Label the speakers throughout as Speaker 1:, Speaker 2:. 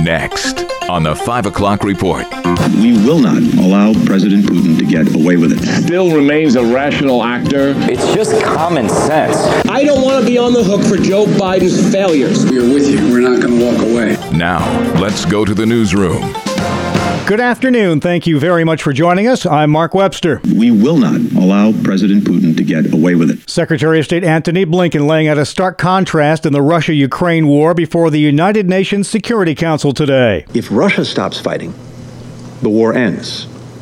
Speaker 1: Next on the 5 o'clock report.
Speaker 2: We will not allow President Putin to get away with it.
Speaker 3: Still remains a rational actor.
Speaker 4: It's just common sense.
Speaker 5: I don't want to be on the hook for Joe Biden's failures.
Speaker 6: We are with you. We're not going to walk away.
Speaker 1: Now, let's go to the newsroom.
Speaker 7: Good afternoon. Thank you very much for joining us. I'm Mark Webster.
Speaker 2: We will not allow President Putin to get away with it.
Speaker 7: Secretary of State Antony Blinken laying out a stark contrast in the Russia-Ukraine war before the United Nations Security Council today.
Speaker 8: If Russia stops fighting, the war ends.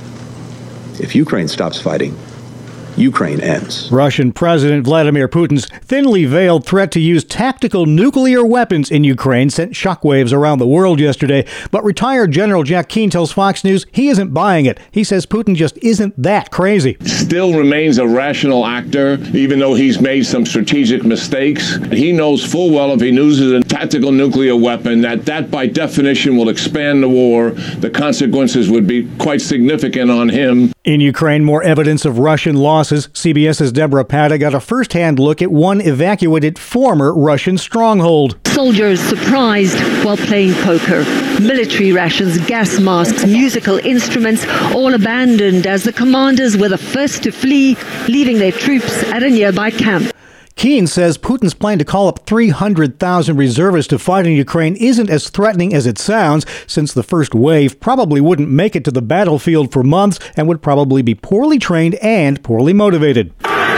Speaker 8: If Ukraine stops fighting, Ukraine ends.
Speaker 7: Russian President Vladimir Putin's thinly veiled threat to use tactical nuclear weapons in Ukraine sent shockwaves around the world yesterday. But retired General Jack Keane tells Fox News he isn't buying it. He says Putin just isn't that crazy.
Speaker 3: Still remains a rational actor, even though he's made some strategic mistakes. He knows full well if he uses a tactical nuclear weapon, that by definition will expand the war. The consequences would be quite significant on him.
Speaker 7: In Ukraine, more evidence of Russian losses. CBS's Deborah Patta got a first-hand look at one evacuated former Russian stronghold.
Speaker 9: Soldiers surprised while playing poker. Military rations, gas masks, musical instruments, all abandoned as the commanders were the first to flee, leaving their troops at a nearby camp.
Speaker 7: Keane says Putin's plan to call up 300,000 reservists to fight in Ukraine isn't as threatening as it sounds, since the first wave probably wouldn't make it to the battlefield for months and would probably be poorly trained and poorly motivated.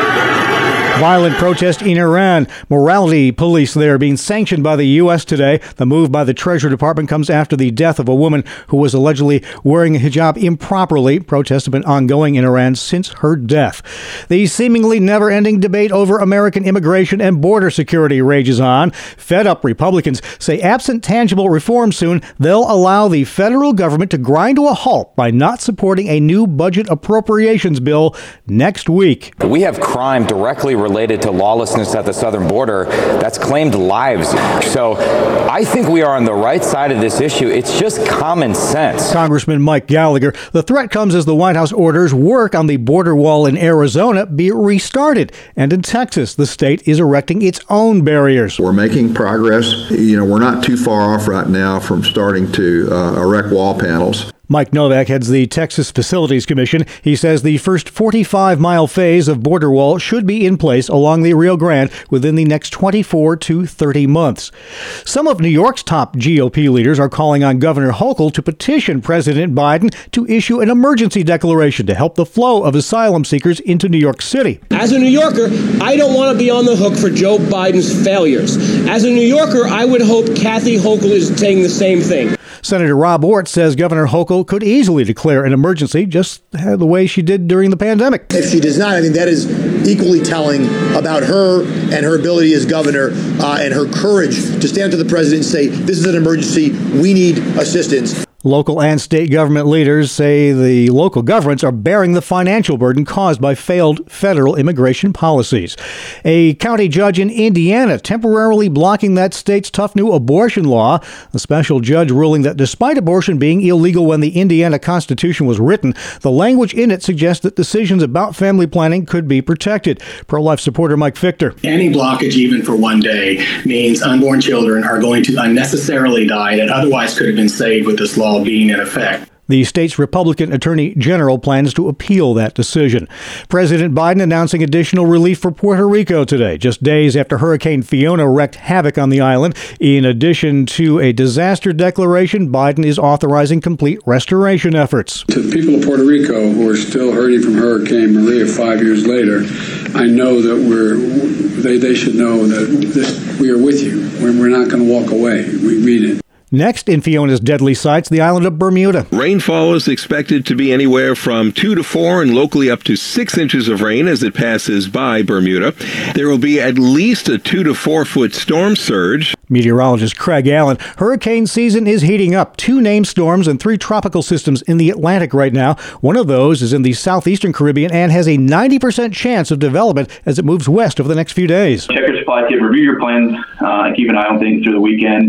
Speaker 7: Violent protest in Iran. Morality police there being sanctioned by the U.S. today. The move by the Treasury Department comes after the death of a woman who was allegedly wearing a hijab improperly. Protests have been ongoing in Iran since her death. The seemingly never-ending debate over American immigration and border security rages on. Fed-up Republicans say absent tangible reform soon, they'll allow the federal government to grind to a halt by not supporting a new budget appropriations bill next week.
Speaker 4: We have crime directly related to lawlessness at the southern border that's claimed lives. So I think we are on the right side of this issue. It's just common sense.
Speaker 7: Congressman Mike Gallagher, the threat comes as the White House orders work on the border wall in Arizona be restarted. And in Texas, the state is erecting its own barriers.
Speaker 10: We're making progress. We're not too far off right now from starting to erect wall panels.
Speaker 7: Mike Novak heads the Texas Facilities Commission. He says the first 45-mile phase of border wall should be in place along the Rio Grande within the next 24 to 30 months. Some of New York's top GOP leaders are calling on Governor Hochul to petition President Biden to issue an emergency declaration to help the flow of asylum seekers into New York City.
Speaker 5: As a New Yorker, I don't want to be on the hook for Joe Biden's failures. As a New Yorker, I would hope Kathy Hochul is saying the same thing.
Speaker 7: Senator Rob Ortt says Governor Hochul could easily declare an emergency just the way she did during the pandemic.
Speaker 11: If she does not, I think that is equally telling about her and her ability as governor and her courage to stand to the president and say, this is an emergency, we need assistance.
Speaker 7: Local and state government leaders say the local governments are bearing the financial burden caused by failed federal immigration policies. A county judge in Indiana temporarily blocking that state's tough new abortion law. A special judge ruling that despite abortion being illegal when the Indiana Constitution was written, the language in it suggests that decisions about family planning could be protected. Pro-life supporter Mike Fichter.
Speaker 12: Any blockage, even for one day, means unborn children are going to unnecessarily die that otherwise could have been saved with this law being in effect.
Speaker 7: The state's Republican Attorney General plans to appeal that decision. President Biden announcing additional relief for Puerto Rico today, just days after Hurricane Fiona wreaked havoc on the island. In addition to a disaster declaration, Biden is authorizing complete restoration efforts.
Speaker 6: To the people of Puerto Rico who are still hurting from Hurricane Maria 5 years later, I know that they should know that we are with you. We're not going to walk away. We mean it.
Speaker 7: Next, in Fiona's deadly sights, the island of Bermuda.
Speaker 13: Rainfall is expected to be anywhere from 2 to 4 and locally up to 6 inches of rain as it passes by Bermuda. There will be at least a 2 to 4 foot storm surge.
Speaker 7: Meteorologist Craig Allen. Hurricane season is heating up. 2 named storms and 3 tropical systems in the Atlantic right now. One of those is in the southeastern Caribbean and has a 90% chance of development as it moves west over the next few days.
Speaker 14: Check your supply kit, review your plans, keep an eye on things through the weekend.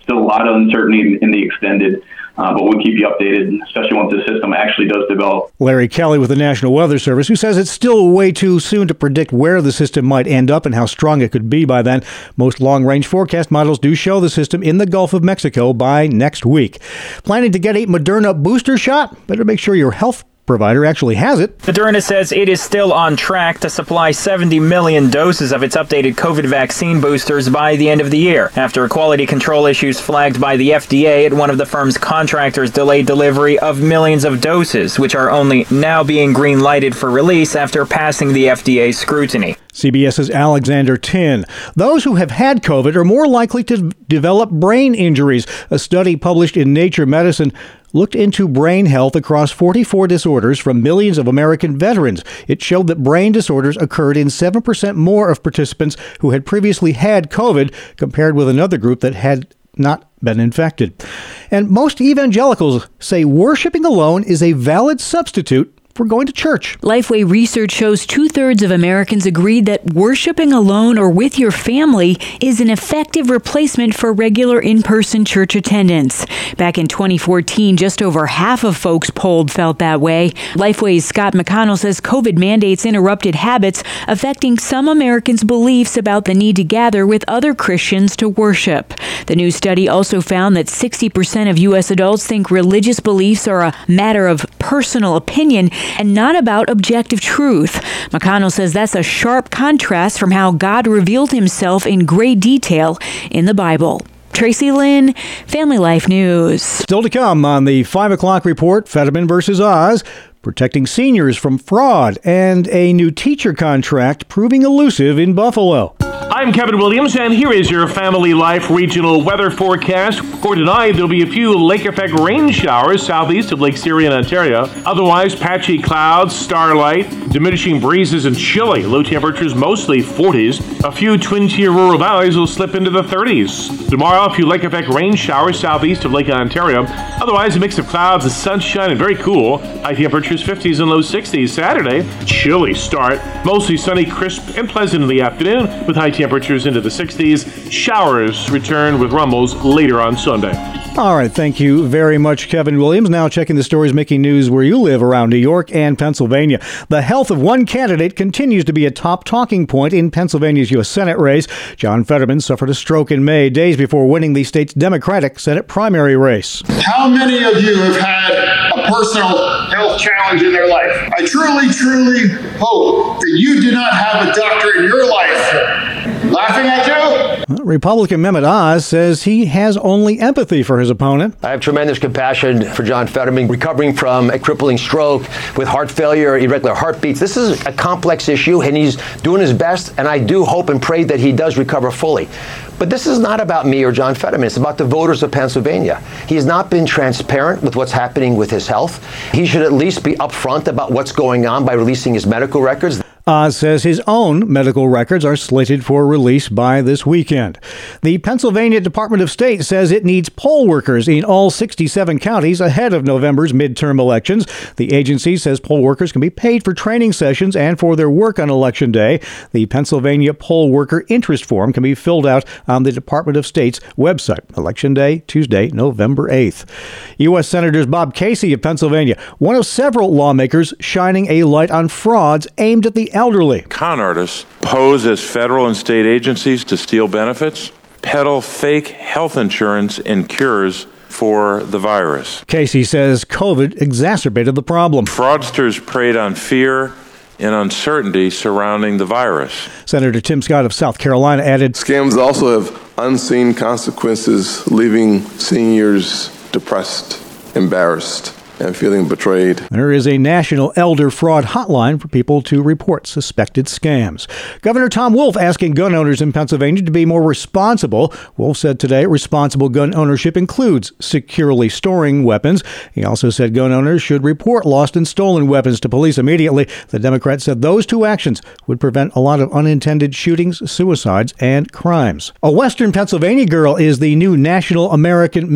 Speaker 14: still a lot of uncertainty in the extended, but we'll keep you updated, especially once the system actually does develop.
Speaker 7: Larry Kelly with the National Weather Service, who says it's still way too soon to predict where the system might end up and how strong it could be by then. Most long-range forecast models do show the system in the Gulf of Mexico by next week. Planning to get a Moderna booster shot? Better make sure your health provider actually has it.
Speaker 15: Moderna says it is still on track to supply 70 million doses of its updated COVID vaccine boosters by the end of the year, after quality control issues flagged by the FDA at one of the firm's contractors delayed delivery of millions of doses, which are only now being green-lighted for release after passing the FDA scrutiny.
Speaker 7: CBS's Alexander Tin. Those who have had COVID are more likely to develop brain injuries. A study published in Nature Medicine looked into brain health across 44 disorders from millions of American veterans. It showed that brain disorders occurred in 7% more of participants who had previously had COVID compared with another group that had not been infected. And most evangelicals say worshiping alone is a valid substitute for going to church.
Speaker 16: Lifeway research shows 2/3 of Americans agreed that worshiping alone or with your family is an effective replacement for regular in-person church attendance. Back in 2014, just over half of folks polled felt that way. Lifeway's Scott McConnell says COVID mandates interrupted habits, affecting some Americans' beliefs about the need to gather with other Christians to worship. The new study also found that 60% of U.S. adults think religious beliefs are a matter of personal opinion and not about objective truth. McConnell says that's a sharp contrast from how God revealed himself in great detail in the Bible. Tracy Lynn, Family Life News.
Speaker 7: Still to come on the 5 o'clock report, Fetterman versus Oz, protecting seniors from fraud, and a new teacher contract proving elusive in Buffalo.
Speaker 17: I'm Kevin Williams, and here is your Family Life regional weather forecast. For tonight, there'll be a few lake effect rain showers southeast of Lake Erie in Ontario. Otherwise, patchy clouds, starlight, diminishing breezes, and chilly. Low temperatures mostly 40s. A few twin-tier rural valleys will slip into the 30s. Tomorrow, a few lake effect rain showers southeast of Lake Ontario. Otherwise, a mix of clouds and sunshine and very cool. High temperatures 50s and low 60s. Saturday, chilly start. Mostly sunny, crisp, and pleasant in the afternoon with high temperatures into the 60s. Showers return with rumbles later on Sunday.
Speaker 7: All right, thank you very much, Kevin Williams. Now checking the stories making news where you live around New York and Pennsylvania. The health of one candidate continues to be a top talking point in Pennsylvania's U.S. Senate race. John Fetterman suffered a stroke in May, days before winning the state's Democratic Senate primary race.
Speaker 18: How many of you have had a personal health challenge in their life? I truly, truly hope that you do not have a doctor in your life laughing at you.
Speaker 7: Republican Mehmet Oz says he has only empathy for his opponent.
Speaker 19: I have tremendous compassion for John Fetterman, recovering from a crippling stroke with heart failure, irregular heartbeats. This is a complex issue, and he's doing his best, and I do hope and pray that he does recover fully. But this is not about me or John Fetterman. It's about the voters of Pennsylvania. He has not been transparent with what's happening with his health. He should at least be upfront about what's going on by releasing his medical records.
Speaker 7: Oz says his own medical records are slated for release by this weekend. The Pennsylvania Department of State says it needs poll workers in all 67 counties ahead of November's midterm elections. The agency says poll workers can be paid for training sessions and for their work on Election Day. The Pennsylvania Poll Worker Interest Form can be filled out on the Department of State's website. Election Day, Tuesday, November 8th. U.S. Senators Bob Casey of Pennsylvania, one of several lawmakers shining a light on frauds aimed at the elderly.
Speaker 20: Con artists pose as federal and state agencies to steal benefits, peddle fake health insurance and cures for the virus.
Speaker 7: Casey says COVID exacerbated the problem.
Speaker 20: Fraudsters preyed on fear and uncertainty surrounding the virus.
Speaker 7: Senator Tim Scott of South Carolina added,
Speaker 21: Scams also have unseen consequences, leaving seniors depressed, embarrassed, and feeling betrayed.
Speaker 7: There is a national elder fraud hotline for people to report suspected scams. Governor Tom Wolf asking gun owners in Pennsylvania to be more responsible. Wolf said today responsible gun ownership includes securely storing weapons. He also said gun owners should report lost and stolen weapons to police immediately. The Democrat said those two actions would prevent a lot of unintended shootings, suicides, and crimes. A Western Pennsylvania girl is the new National American Miss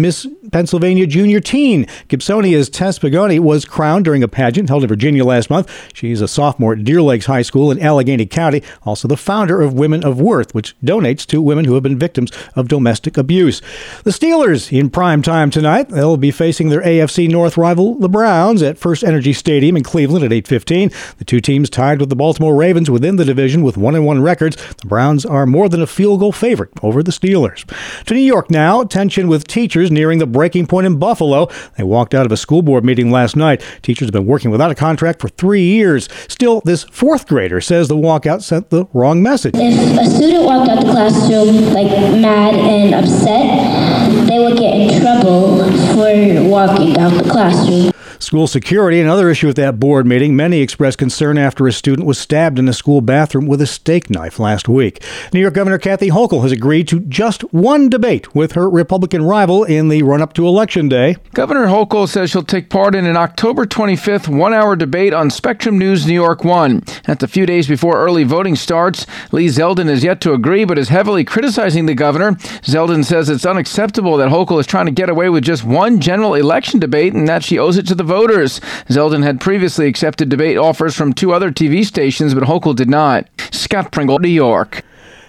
Speaker 7: Pennsylvania junior teen. Gibsonia's Tess Pagoni was crowned during a pageant held in Virginia last month. She's a sophomore at Deer Lakes High School in Allegheny County, also the founder of Women of Worth, which donates to women who have been victims of domestic abuse. The Steelers in prime time tonight. They'll be facing their AFC North rival, the Browns, at First Energy Stadium in Cleveland at 8:15. The two teams tied with the Baltimore Ravens within the division with 1-1 records. The Browns are more than a field goal favorite over the Steelers. To New York now. Tension with teachers nearing the breaking point in Buffalo. They walked out of a school board meeting last night. Teachers have been working without a contract for 3 years. Still, this fourth grader says the walkout sent the wrong message.
Speaker 1: If a student walked out the classroom mad and upset, they would get in trouble for walking out the classroom.
Speaker 7: School security, another issue at that board meeting. Many expressed concern after a student was stabbed in a school bathroom with a steak knife last week. New York Governor Kathy Hochul has agreed to just one debate with her Republican rival in the run-up to Election Day.
Speaker 22: Governor Hochul says she'll take part in an October 25th one-hour debate on Spectrum News New York 1. That's a few days before early voting starts. Lee Zeldin has yet to agree, but is heavily criticizing the governor. Zeldin says it's unacceptable that Hochul is trying to get away with just one general election debate and that she owes it to the voters. Zeldin had previously accepted debate offers from 2 other TV stations, but Hochul did not. Scott Pringle, New York.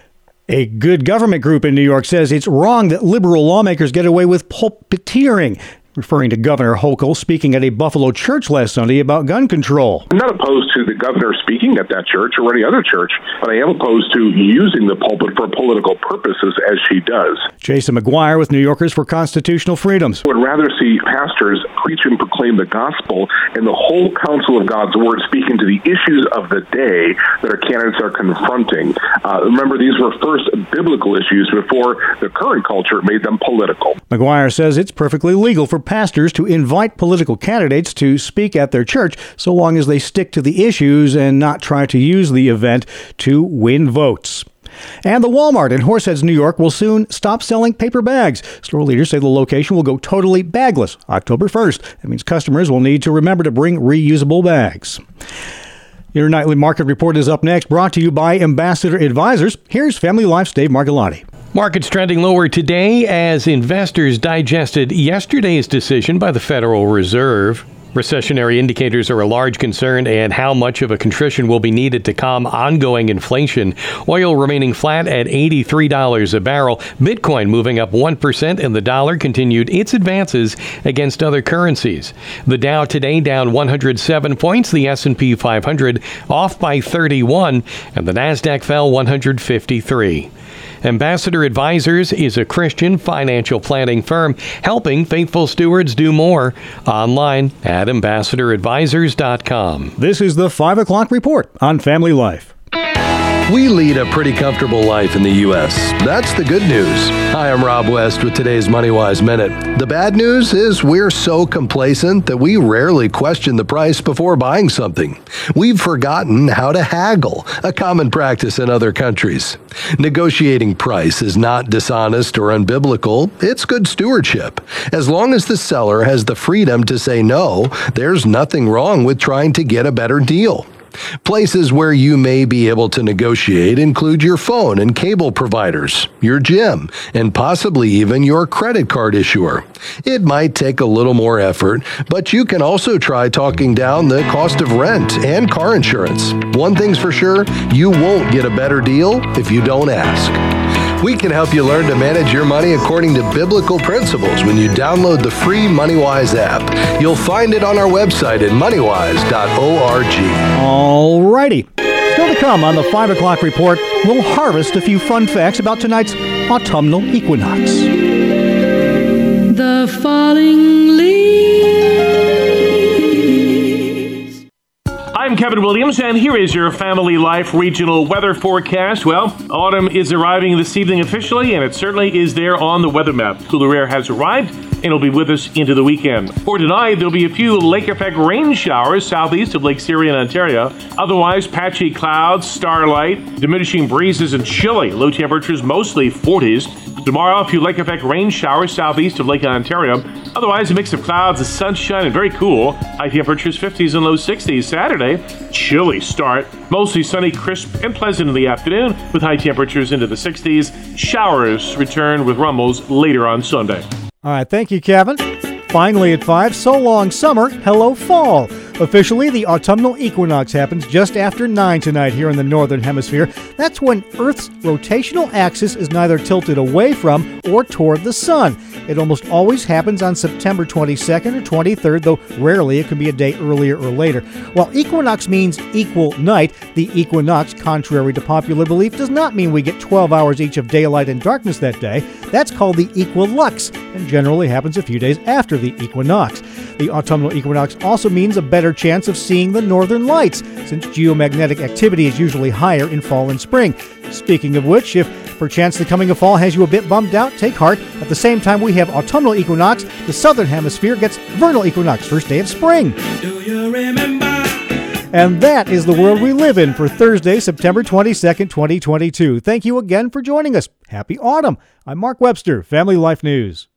Speaker 7: A good government group in New York says it's wrong that liberal lawmakers get away with pulpiteering, referring to Governor Hochul speaking at a Buffalo church last Sunday about gun control.
Speaker 23: I'm not opposed to the governor speaking at that church or any other church, but I am opposed to using the pulpit for political purposes as she does.
Speaker 7: Jason McGuire with New Yorkers for Constitutional Freedoms.
Speaker 23: I would rather see pastors preach and proclaim the gospel and the whole counsel of God's word, speaking to the issues of the day that our candidates are confronting. Remember, these were first biblical issues before the current culture made them political.
Speaker 7: McGuire says it's perfectly legal for pastors to invite political candidates to speak at their church so long as they stick to the issues and not try to use the event to win votes. And the Walmart in Horseheads, New York will soon stop selling paper bags. Store leaders say the location will go totally bagless October 1st. That means customers will need to remember to bring reusable bags. Your Nightly Market Report is up next, brought to you by Ambassador Advisors. Here's Family Life's Dave Margolotti.
Speaker 24: Markets trending lower today as investors digested yesterday's decision by the Federal Reserve. Recessionary indicators are a large concern, and how much of a contrition will be needed to calm ongoing inflation. Oil remaining flat at $83 a barrel. Bitcoin moving up 1%, and the dollar continued its advances against other currencies. The Dow today down 107 points, the S&P 500 off by 31, and the Nasdaq fell 153. Ambassador Advisors is a Christian financial planning firm helping faithful stewards do more. Online at ambassadoradvisors.com.
Speaker 7: This is the 5 o'clock report on Family Life.
Speaker 25: We lead a pretty comfortable life in the U.S. That's the good news. Hi, I'm Rob West with today's MoneyWise Minute. The bad news is we're so complacent that we rarely question the price before buying something. We've forgotten how to haggle, a common practice in other countries. Negotiating price is not dishonest or unbiblical. It's good stewardship. As long as the seller has the freedom to say no, there's nothing wrong with trying to get a better deal. Places where you may be able to negotiate include your phone and cable providers, your gym, and possibly even your credit card issuer. It might take a little more effort, but you can also try talking down the cost of rent and car insurance. One thing's for sure, you won't get a better deal if you don't ask. We can help you learn to manage your money according to biblical principles when you download the free MoneyWise app. You'll find it on our website at moneywise.org.
Speaker 7: All righty. Still to come on the 5 o'clock report, we'll harvest a few fun facts about tonight's autumnal equinox.
Speaker 26: The falling leaves.
Speaker 17: I'm Kevin Williams, and here is your Family Life regional weather forecast. Well, autumn is arriving this evening officially, and it certainly is there on the weather map. Cooler air has arrived and will be with us into the weekend. For tonight, there'll be a few lake effect rain showers southeast of Lake Erie in Ontario. Otherwise, patchy clouds, starlight, diminishing breezes, and chilly. Low temperatures mostly 40s. Tomorrow, a few lake effect rain showers southeast of Lake Ontario. Otherwise, a mix of clouds and sunshine and very cool. High temperatures 50s and low 60s. Saturday, chilly start. Mostly sunny, crisp, and pleasant in the afternoon with high temperatures into the 60s. Showers return with rumbles later on Sunday.
Speaker 7: All right, thank you, Kevin. Finally at 5, so long summer, hello fall. Officially, the autumnal equinox happens just after 9 tonight here in the northern hemisphere. That's when Earth's rotational axis is neither tilted away from or toward the sun. It almost always happens on September 22nd or 23rd, though rarely it can be a day earlier or later. While equinox means equal night, the equinox, contrary to popular belief, does not mean we get 12 hours each of daylight and darkness that day. That's called the equilux, and generally happens a few days after the equinox. The autumnal equinox also means a better chance of seeing the northern lights, since geomagnetic activity is usually higher in fall and spring. Speaking of which, if perchance the coming of fall has you a bit bummed out, take heart. At the same time we have autumnal equinox, the southern hemisphere gets vernal equinox, first day of spring.
Speaker 26: Do you remember?
Speaker 7: And that is the world we live in for Thursday, September 22nd, 2022. Thank you again for joining us. Happy autumn. I'm Mark Webster, Family Life News.